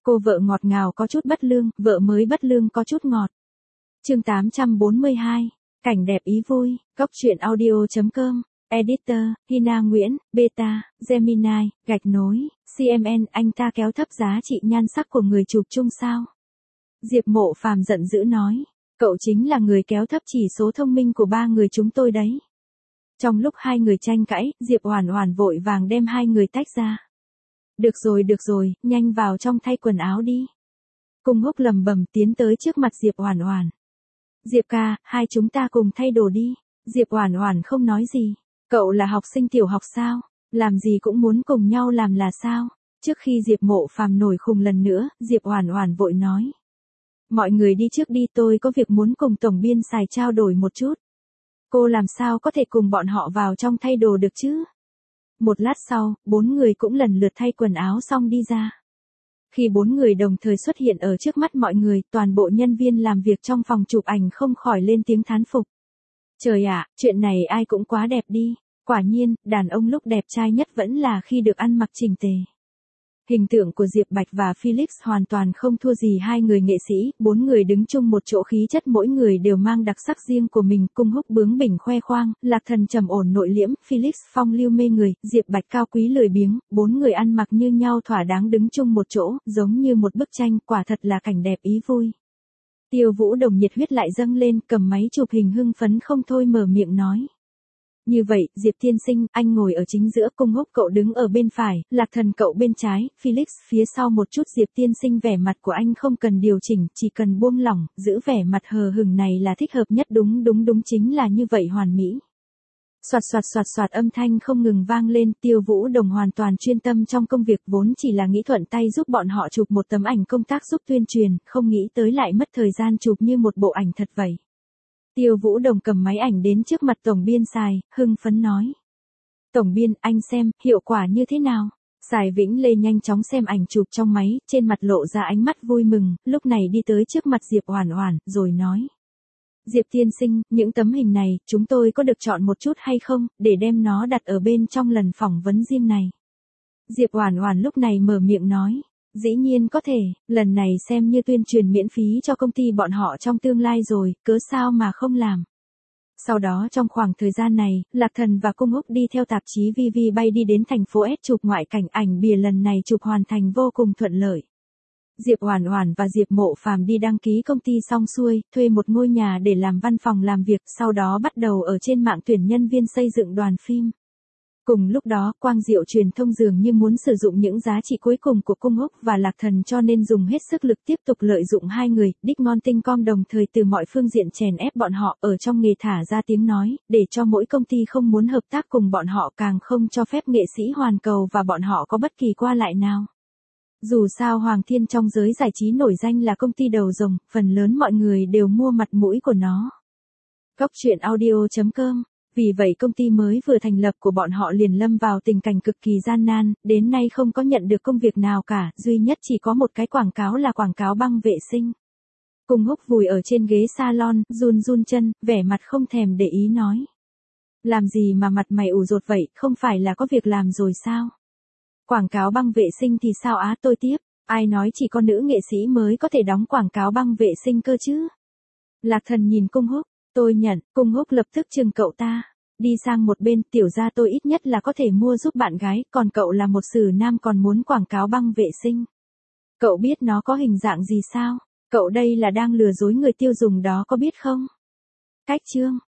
Cô vợ ngọt ngào có chút bất lương, vợ mới bất lương có chút ngọt. Chương 842, cảnh đẹp ý vui, góc truyện audio.com, editor, Hina Nguyễn, Beta, Gemini, gạch nối, CMN. Anh ta kéo thấp giá trị nhan sắc của người chụp chung sao? Diệp Mộ Phàm giận dữ nói, cậu chính là người kéo thấp chỉ số thông minh của ba người chúng tôi đấy. Trong lúc hai người tranh cãi, Diệp Oản Oản vội vàng đem hai người tách ra. Được rồi, nhanh vào trong thay quần áo đi. Cung Húc lầm bầm tiến tới trước mặt Diệp Oản Oản. Diệp ca, hai chúng ta cùng thay đồ đi. Diệp Oản Oản không nói gì. Cậu là học sinh tiểu học sao? Làm gì cũng muốn cùng nhau làm là sao? Trước khi Diệp Mộ Phàm nổi khùng lần nữa, Diệp Oản Oản vội nói. Mọi người đi trước đi, tôi có việc muốn cùng tổng biên xài trao đổi một chút. Cô làm sao có thể cùng bọn họ vào trong thay đồ được chứ? Một lát sau, bốn người cũng lần lượt thay quần áo xong đi ra. Khi bốn người đồng thời xuất hiện ở trước mắt mọi người, toàn bộ nhân viên làm việc trong phòng chụp ảnh không khỏi lên tiếng thán phục. Trời ạ, chuyện này ai cũng quá đẹp đi. Quả nhiên, đàn ông lúc đẹp trai nhất vẫn là khi được ăn mặc chỉnh tề. Hình tượng của Diệp Bạch và Felix hoàn toàn không thua gì hai người nghệ sĩ, bốn người đứng chung một chỗ, khí chất mỗi người đều mang đặc sắc riêng của mình. Cung Húc bướng bỉnh khoe khoang, Lạc Thần trầm ổn nội liễm, Felix phong lưu mê người, Diệp Bạch cao quý lười biếng, bốn người ăn mặc như nhau thỏa đáng đứng chung một chỗ, giống như một bức tranh, quả thật là cảnh đẹp ý vui. Tiêu Vũ Đồng nhiệt huyết lại dâng lên, cầm máy chụp hình hưng phấn không thôi mở miệng nói. Như vậy, Diệp tiên sinh, anh ngồi ở chính giữa, Cung Húc cậu đứng ở bên phải, Lạc Thần cậu bên trái, Felix phía sau một chút. Diệp tiên sinh, vẻ mặt của anh không cần điều chỉnh, chỉ cần buông lỏng, giữ vẻ mặt hờ hững này là thích hợp nhất. Đúng, chính là như vậy, hoàn mỹ. Soạt âm thanh không ngừng vang lên. Tiêu Vũ Đồng hoàn toàn chuyên tâm trong công việc, vốn chỉ là nghĩ thuận tay giúp bọn họ chụp một tấm ảnh công tác giúp tuyên truyền, không nghĩ tới lại mất thời gian chụp như một bộ ảnh thật vậy. Tiêu Vũ Đồng cầm máy ảnh đến trước mặt tổng biên Sài, hưng phấn nói. Tổng biên, anh xem, hiệu quả như thế nào? Sài Vĩnh Lê nhanh chóng xem ảnh chụp trong máy, trên mặt lộ ra ánh mắt vui mừng, lúc này đi tới trước mặt Diệp Oản Oản, rồi nói. Diệp tiên sinh, những tấm hình này, chúng tôi có được chọn một chút hay không, để đem nó đặt ở bên trong lần phỏng vấn riêng này? Diệp Oản Oản lúc này mở miệng nói. Dĩ nhiên có thể, lần này xem như tuyên truyền miễn phí cho công ty bọn họ trong tương lai rồi, cớ sao mà không làm. Sau đó trong khoảng thời gian này, Lạc Thần và Cung Húc đi theo tạp chí VV bay đi đến thành phố S chụp ngoại cảnh. Ảnh bìa lần này chụp hoàn thành vô cùng thuận lợi. Diệp Oản Oản và Diệp Mộ Phàm đi đăng ký công ty xong xuôi, thuê một ngôi nhà để làm văn phòng làm việc, sau đó bắt đầu ở trên mạng tuyển nhân viên xây dựng đoàn phim. Cùng lúc đó, Quang Diệu Truyền thông dường như muốn sử dụng những giá trị cuối cùng của Cung Húc và Lạc Thần, cho nên dùng hết sức lực tiếp tục lợi dụng hai người. Dickmontinh.com đồng thời từ mọi phương diện chèn ép bọn họ, ở trong nghề thả ra tiếng nói, để cho mỗi công ty không muốn hợp tác cùng bọn họ, càng không cho phép nghệ sĩ Hoàn Cầu và bọn họ có bất kỳ qua lại nào. Dù sao Hoàng Thiên trong giới giải trí nổi danh là công ty đầu rồng, phần lớn mọi người đều mua mặt mũi của nó. Góc truyện audio.com. Vì vậy công ty mới vừa thành lập của bọn họ liền lâm vào tình cảnh cực kỳ gian nan, đến nay không có nhận được công việc nào cả, duy nhất chỉ có một cái quảng cáo là quảng cáo băng vệ sinh. Cung Húc vùi ở trên ghế salon, run chân, vẻ mặt không thèm để ý nói. Làm gì mà mặt mày ủ rột vậy, không phải là có việc làm rồi sao? Quảng cáo băng vệ sinh thì sao á? Tôi tiếp, ai nói chỉ có nữ nghệ sĩ mới có thể đóng quảng cáo băng vệ sinh cơ chứ? Lạc Thần nhìn Cung Húc. Tôi nhận. Cung Húc lập tức chừng cậu ta. Đi sang một bên, tiểu gia tôi ít nhất là có thể mua giúp bạn gái, còn cậu là một sử nam còn muốn quảng cáo băng vệ sinh. Cậu biết nó có hình dạng gì sao? Cậu đây là đang lừa dối người tiêu dùng đó, có biết không? Cách chương.